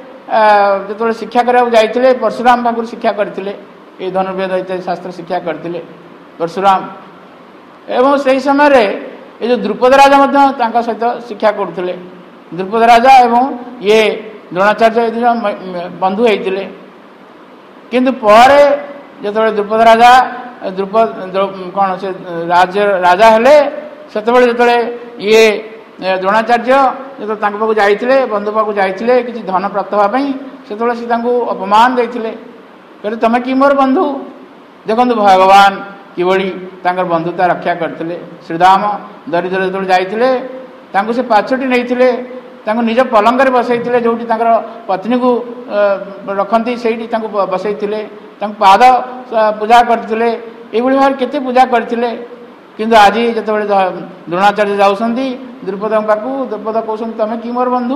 जो शिक्षा कराया जाते परशुराम पाखु शिक्षा करते ये धनुर्वेद इत्यादि शास्त्र शिक्षा करते परशुराम एवं से समय ये जो द्रुपद राजा सहित शिक्षा करुले द्रुपद राजा एवं ये द्रोणाचार्य बंधु होते किंतु पर जो द्रुपद राजा द्रुपद कौन से राज राजा हेले से जो ये द्रोणाचार्य जो पाक जाते बंधु पाक जाते कि धन प्राप्त हाँपाई से अपमान देते कहते तुम कि मोर बंधु देखो भगवान किभली बंधुता रक्षा करते श्रीराम दरिद्र जो जाते से पाछटी नहीं निज पलंग बसई जो पत्नी को रखती से बसई पाद पूजा करते ये भाव केते पूजा करते किंतु आज जो द्रोणाचार्य जाऊँगी द्रुपद पाक द्रुपद कहते तुम कि मोर बंधु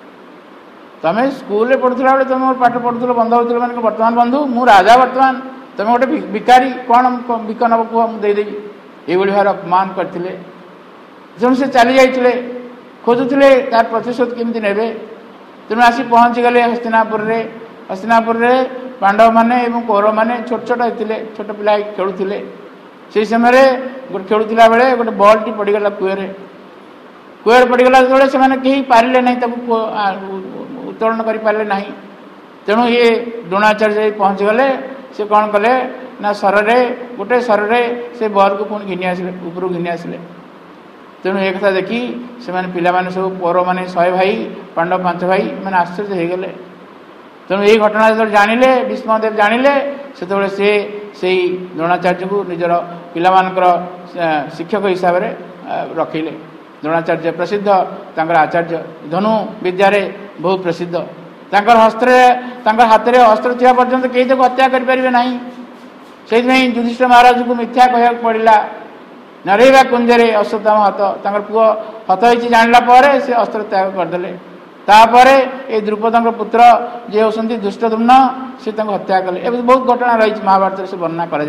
तुम स्कूल पढ़ुला बेले तुम पाठ पढ़ुल बंध हो मैंने बर्तमान बंधु मु राजा बर्तमान तुम गोटे भिकारी कौन बिक नब कह मुदेदेवी ये भाव अपमान करते जो से चली जाते खोजुले तार प्रतिशोध केमती ने तेणु आसी पहुँची गले हस्तिनापुर रे हस्तिनापुर रे पांडव माने एवं कौरव माने छोट छोट होते छोट पिला खेलुले से समय गोटे खेलुला बेले गोटे बॉल टी पड़गला कुएरे कुएरे पड़गला जो से कहीं पारे ना उत्तोलन करें ना तेणु ये द्रोणाचार्य पहुँची गले से कौन कले ना सर गोटे सर से बॉल को पुणी घिनी आसिले ऊपर घिनी आसिले तेणु एक कथा देखी से पाने सब पौरव मैंने शहे भाई पांडव पांच भाई मैंने आश्चर्य हो गले तेणु यही घटना जो जानिले भीष्मदेव जानिले से से द्रोणाचार्य को निजर पिलामानकर शिक्षक हिसाब से रखिले द्रोणाचार्य प्रसिद्ध तांकर आचार्य धनु विद्यारे बहुत प्रसिद्ध तांकर हस्त्र तांकर हाथ में अस्त्र थिया पर्यंत कई तो हत्या करें ना से युधिष्ठिर महाराज को मिथ्या कह पड़ा नरेगा कुंजरे अश्वत्थामा हत तांकर पुओ हत हो जानिला से अस्त्र त्याग करदे तापर ये द्रुपद पुत्र जे होती दुष्टदुम्न से हत्या कले ए बहुत घटना रही महाभारत से वर्णना कर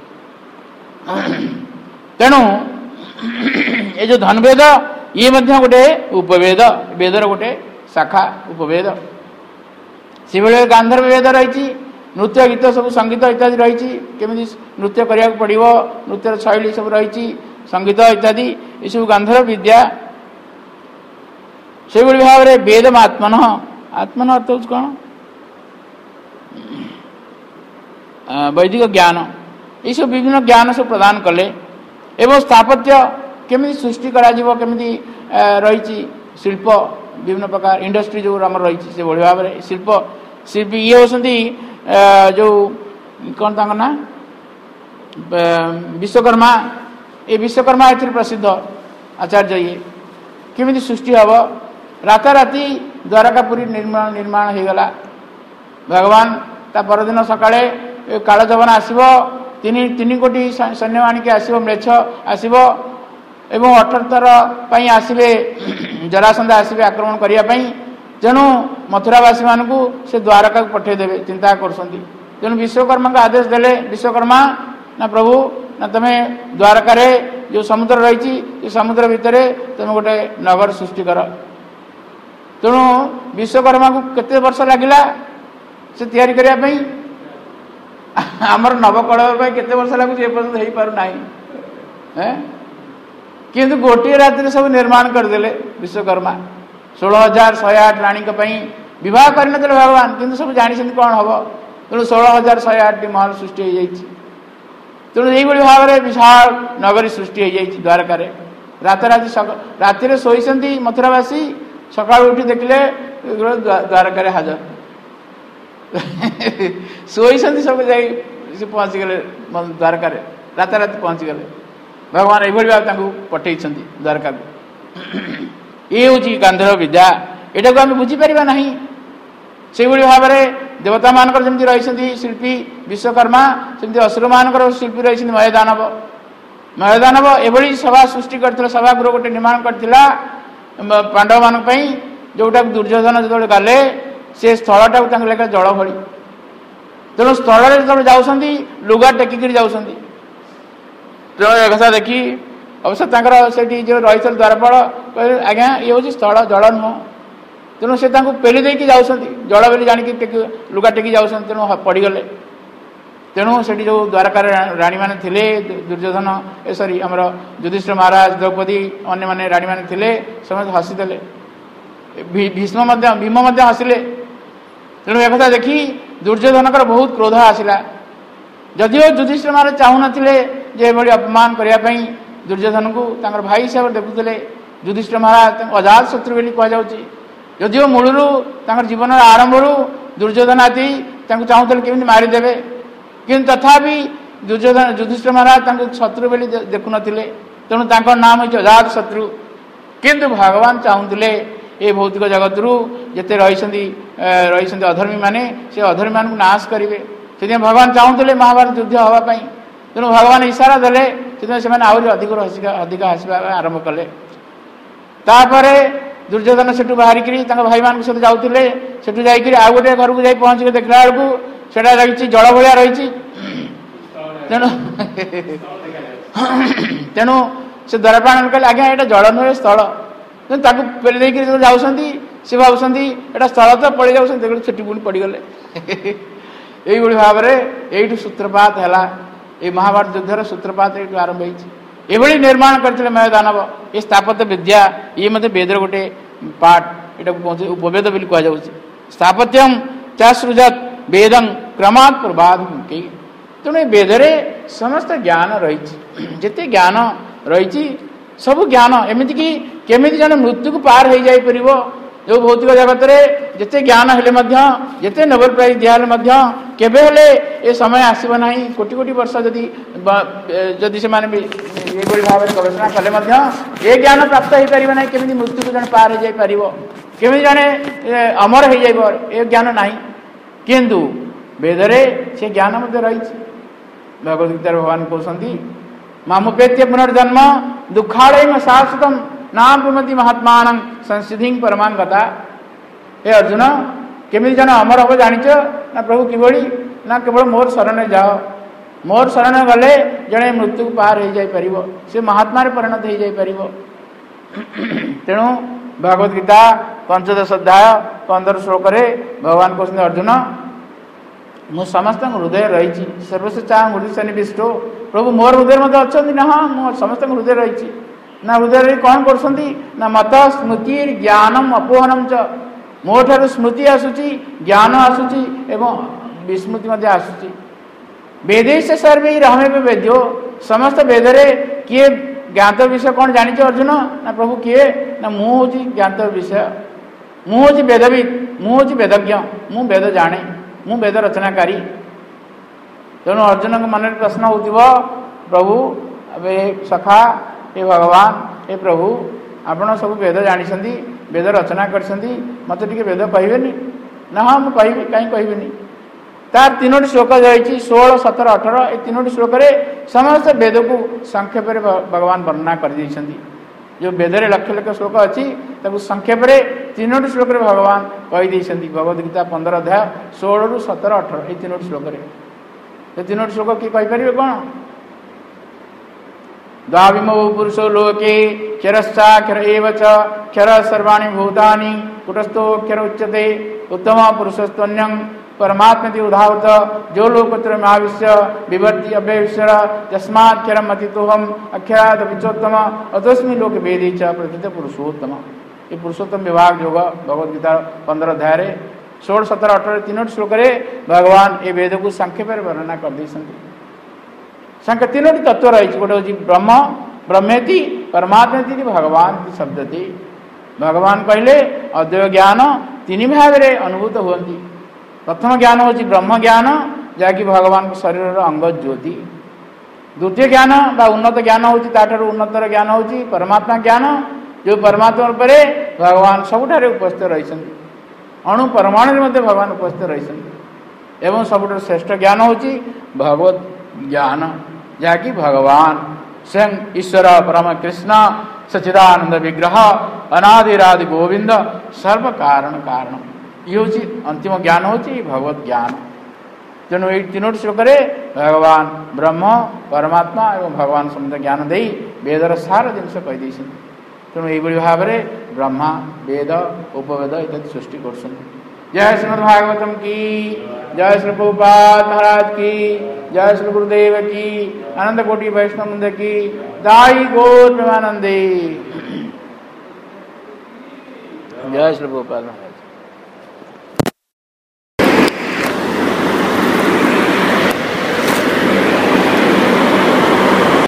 तेणु ये जो धनवेद ये गोटे उपवेद वेदर गोटे शाखा उपवेद से भाई गांधर्व वेद रही नृत्य गीत सब संगीत इत्यादि रही केमी नृत्य करा पड़ो नृत्यर शैली सब रही संगीत इत्यादि ये सब गांधर्व विद्या से भाव में वेदम आत्मन आत्मन अर्थ हो कौन वैदिक ज्ञान ये सब विभिन्न ज्ञान सब प्रदान कले एवं स्थापत्य केमी सृष्टि करमी रही शिल्प विभिन्न प्रकार इंडस्ट्री जो आम रही से भाई भाव में शिल्प शिल्पी ये होती जो कौन तांका ना विश्वकर्मा ये विश्वकर्मा ए प्रसिद्ध आचार्य ये केमी सृष्टि हम राताराति द्वारकापुरी निर्माण निर्माण हो गला भगवान ता परदिन सकाळे कालजवन आसब तीन तीन कोटी सैन्य आणिक आसब म्लेच्छ आसब एवं अठहत्तर आसवे जरासंध आसवे आक्रमण करने तेणु मथुरावासी मानक से द्वारका पठेदेवे चिंता करसंती तेणु विश्वकर्मा का आदेश देले विश्वकर्मा ना प्रभु ना तुम द्वारका जो समुद्र रही समुद्र भितर तुम गोटे नगर सृष्टि कर तेणु विश्वकर्मा को केते वर्ष लगिला से तैयारी करने आमर नवकलवर केते वर्ष लगुच एपर्यंत हो पार ना किंतु गोटे रात्रि सब निर्माण करदे विश्वकर्मा षोलह हजार शहे आठ राणी विवाह कर भगवान किंतु सब जानी कौन हम तेणु षोलह हजार शहे आठ टी महल सृष्टि हो जाए तेणु यही भाव में विशाल नगरी सृष्टि हो जाए द्वारका राताराति राति शोती मथुरावासी सका उठी देखले द्वारका हाजर शोई सब जा पहुँची गले द्वारका राताराति पहुँची गले भगवान ये भाव पठे द्वारका ये हूँ गांधर्व विद्या यहाँ को आम बुझीपर ना से भाव में देवता मान जमी रही शिल्पी विश्वकर्मा सेमती असुर मान शिल्पी रही मयदानव मयदानव एभली सभा सृष्टि कर सभागृह गोटे निर्माण करता पांडव मान जोटा दुर्योधन जो गले से स्थल टाक लेखा जल भली तेणु स्थल जो जाऊँगी लुगा टेकिक जाऊँगी तेणु एक कथा देखी अवश्य से जो रही द्वारपाल कहे आज्ञा ये हूँ स्थल जल नुह तेणु से पेली देकी जाऊँगी जल बोली जाणिक लुगा टेकी जाऊँ तेणु पड़गले तेणु से जो द्वारका राणी मैंने थे दुर्योधन ए सरी आमर युधिष्ठिर महाराज द्रौपदी अन्य माने राणी मैंने थे समस्त हसीदे भीष्म भीम हसिले तेणु एक कथा देखी दुर्योधन बहुत क्रोध आसला जदिव युधिष्ठिर महाराज चाहू ना भाई अपमान करने दुर्योधन को भाई हिसाब से देखुले युधिष्ठिर महाराज अजात शत्रु बोली कहुच्छी जदिव मूलू जीवन आरंभ दुर्योधन आदि चाहूले केमी मारिदेवे किंतु तथापि दुर्योधन युधिष्ठिर महाराज शत्रु बोली देखु नथिले तेणु तांकर नाम है अजात शत्रु किंतु भगवान चाहूले ये भौतिक जगत रु जिते रही रही अधर्मी माने से अधर्मी मान को नाश करेंगे से भगवान चाहूले महाभारत युद्ध हाँपाई तेणु भगवान इशारा देले से आहरी अधिक अधिक आसवा आरंभ कले तापर दुर्योधन से बाहरिक भाई मान सहित जाऊे से जाकि आउ गोटे घर को जाई पहुँच देखला बेलू से रही जल भाया रही तेणु तेणु से द्वारपाल कहले आज्ञा यहाँ जल नुहे स्थल पेली देकी जाऊँगी सी भावुं यहाँ स्थल तो पड़े जाऊँ छुट्टी पुणी पड़गले यही भाव में यही सूत्रपात है ये महाभारत युद्धर सूत्रपात ये आरंभ होती निर्माण करते मयदानव ये स्थापत्य विद्या ये मतलब वेदर गोटे पाठ यहाँ पहुँचे उपवेद बोली कहुँ स्थापत्यम चा सृजत वेदं क्रमात् प्रभात मुक्ति तेणु वेदरे समस्त ज्ञान रही जिते ज्ञान रही सब ज्ञान एमती कि केमी जन मृत्यु को पार हो जापर जो भौतिक जगत में जिते ज्ञान हेले जिते नोबेल प्राइज दिहले केबे हेले ये समय आसब ना कोटि कोटि वर्ष जदि जदि से ये भाव में गवेषणा कले ये ज्ञान प्राप्त हो पार ना केमी मृत्यु को जन पार हो जापर केमी जड़े अमर हो जाए ज्ञान ना किंतु वेदरे से ज्ञान मध्य रही भगवद गीता भगवान कहते मामुपेत्य पुनर्जन्म दुखाड़य शाश्वतम नाम विमति महात्मान संसिधि परमान गता हे अर्जुन केमी जन अमर हम जाच ना प्रभु किभली ना केवल मोर शरण जाओ मोर शरण गले जड़े मृत्यु को पार हो जापर से महात्मा परिणत हो जापर तेणु भगवद गीता पंचदश अध्याय पंद्रह श्लोक भगवान कहते अर्जुन मु समस्त हृदय रही सर्वस्व चाह हृदय सन्निविष्ट प्रभु मोर हृदय मत अच्छा ना हाँ मो समस्त हृदय रही ना हृदय कौन कर मत स्मृति ज्ञानम अपोहनम च मो ठार स्मृति आसूची ज्ञान आसूची एवं विस्मृति आसूची वेदे से सर्वे रहमे वेद्यो समस्त वेदरे किए ज्ञात विषय कौन जानी अर्जुन ना प्रभु किए ना मु हूँ ज्ञात विषय मु हूँ वेदविद मु हूँ वेदज्ञ मु वेद जाने मु वेद रचनाकारी तेणु अर्जुन के मन में प्रश्न हो प्रभु अबे सखा हे भगवान हे प्रभु आपण सब वेद जानी वेद रचना कर मत टे वेद कहबेनि ना हाँ मुझे कहि कहीं कहबेनि तार तीनोटी श्लोक रही षोल सतर अठर ये तीनोटी श्लोक समस्त वेद को संक्षेप भगवान वर्णना कर जो वेदरे लक्ष लक्ष श्लोक अच्छी संक्षेप तीनोटी श्लोक भगवान कहीदे भगवद गीता पंद्रह अध्याय षोल रु सतर अठर ये तीनोटी श्लोक ये तीनोटी श्लोक किए कहींपर कौन द्वाविमो पुरुषो लोके क्षरश्चाक्षर एव च क्षर सर्वाणि भूतानि कुटस्थोऽक्षर उच्यते उत्तम पुरुषस्त्वन्यं परमात्मति उदाहृत जो लोकोत्तर में आविश्य विवर्ति अव्यविश्वर तस्मात्क्षरम अतितोहम अक्षराद पिचोत्तम अतस्मी लोक वेदी च प्रथित पुरुषोत्तम। ये पुरुषोत्तम विभाग जो भगवद गीता पंद्रह अध्याय षोल सत्रह अठारह तीनोटी श्लोक भगवान ये वेद को संक्षेप वर्णना कर दी संख्या तीनोटी तत्व रही गोटे हूँ ब्रह्म ब्रह्मेति परमात्मेति भगवान शब्द थी भगवान कहले अद्वैत ज्ञान तीन भाग में अनुभूत हुई। प्रथम ज्ञान हूँ ब्रह्म ज्ञान जहाँकि भगवान शरीर अंग ज्योति। द्वितीय ज्ञान बा उन्नत ज्ञान हूँ उन्नतर ज्ञान हूँ परमात्मा ज्ञान जो परमात्मा पर भगवान सबुठ उपस्थित रही अणु परमाणु मध्य भगवान उपस्थित रही एवं सबुठ श्रेष्ठ ज्ञान हूँ भगवत ज्ञान जहाँकि भगवान स्वयं ईश्वर परम कृष्ण सच्चिदानंद विग्रह अनादिरादि गोविंद सर्व कारण कारण ये हूँ अंतिम ज्ञान हूँ भगवत ज्ञान। तेणु ये तीनोटी श्लोक भगवान ब्रह्म परमात्मा एवं भगवान समुद्र ज्ञान दे वेदर सारा जिनस कहीदे। तेणु यही भाव में ब्रह्मा वेद उपवेद इत्यादि सृष्टि कर। जय श्रीमद् भागवतम की जय श्री प्रभुपाद महाराज की जय श्री गुरुदेव की आनंद कोटि वैष्णव वृंद की दाई गौर प्रेमानंदे जय श्री प्रभुपाद महाराज।